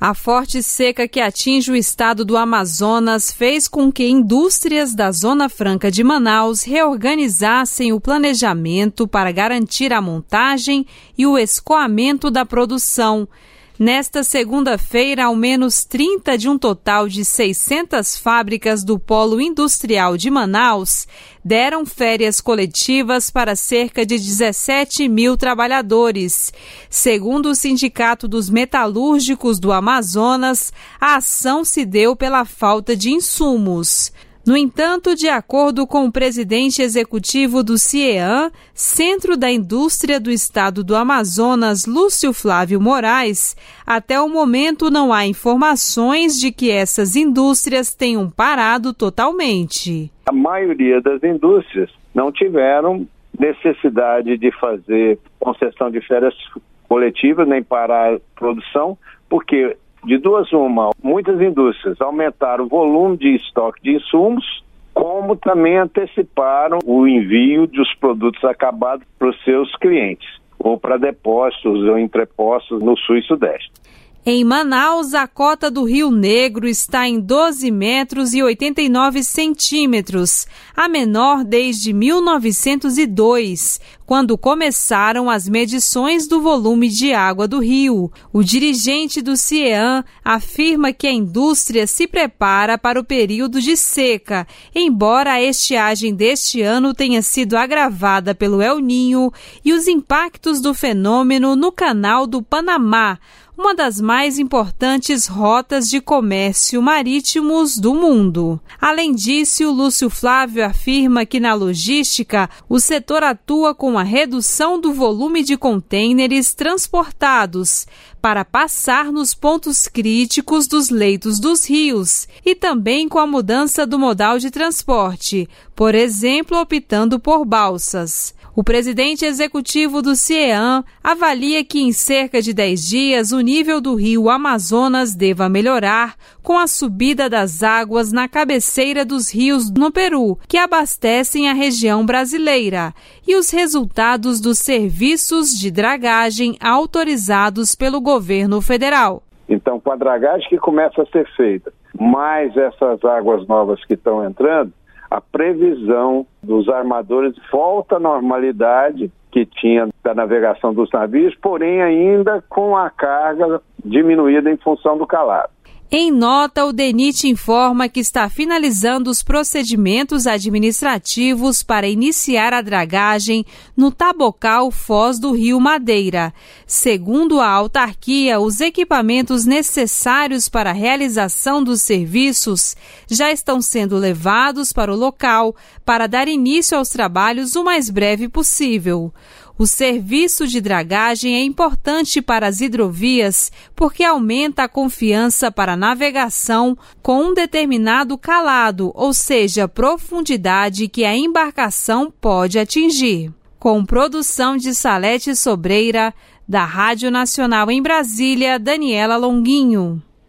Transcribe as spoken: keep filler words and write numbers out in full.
A forte seca que atinge o estado do Amazonas fez com que indústrias da Zona Franca de Manaus reorganizassem o planejamento para garantir a montagem e o escoamento da produção. Nesta segunda-feira, ao menos trinta de um total de seiscentas fábricas do Polo Industrial de Manaus deram férias coletivas para cerca de dezessete mil trabalhadores. Segundo o Sindicato dos Metalúrgicos do Amazonas, a ação se deu pela falta de insumos. No entanto, de acordo com o presidente executivo do CIEAM, Centro da Indústria do Estado do Amazonas, Lúcio Flávio Moraes, até o momento não há informações de que essas indústrias tenham parado totalmente. A maioria das indústrias não tiveram necessidade de fazer concessão de férias coletivas nem parar a produção, porque de duas uma, muitas indústrias aumentaram o volume de estoque de insumos, como também anteciparam o envio dos produtos acabados para os seus clientes, ou para depósitos ou entrepostos no sul e sudeste. Em Manaus, a cota do Rio Negro está em doze metros e oitenta e nove centímetros, a menor desde mil novecentos e dois, quando começaram as medições do volume de água do rio. O dirigente do CIEAM afirma que a indústria se prepara para o período de seca, embora a estiagem deste ano tenha sido agravada pelo El Niño e os impactos do fenômeno no Canal do Panamá, uma das mais importantes rotas de comércio marítimos do mundo. Além disso, Lúcio Flávio afirma que na logística o setor atua com a redução do volume de contêineres transportados para passar nos pontos críticos dos leitos dos rios e também com a mudança do modal de transporte, por exemplo, optando por balsas. O presidente executivo do CIEAM avalia que em cerca de dez dias o nível do rio Amazonas deva melhorar com a subida das águas na cabeceira dos rios no Peru, que abastecem a região brasileira, e os resultados dos serviços de dragagem autorizados pelo governo federal. Então, com a dragagem que começa a ser feita, mais essas águas novas que estão entrando, a previsão dos armadores volta à normalidade que tinha da navegação dos navios, porém ainda com a carga diminuída em função do calado. Em nota, o DENIT informa que está finalizando os procedimentos administrativos para iniciar a dragagem no Tabocal Foz do Rio Madeira. Segundo a autarquia, os equipamentos necessários para a realização dos serviços já estão sendo levados para o local para dar início aos trabalhos o mais breve possível. O serviço de dragagem é importante para as hidrovias porque aumenta a confiança para a navegação com um determinado calado, ou seja, profundidade que a embarcação pode atingir. Com produção de Salete Sobreira, da Rádio Nacional em Brasília, Daniela Longuinho.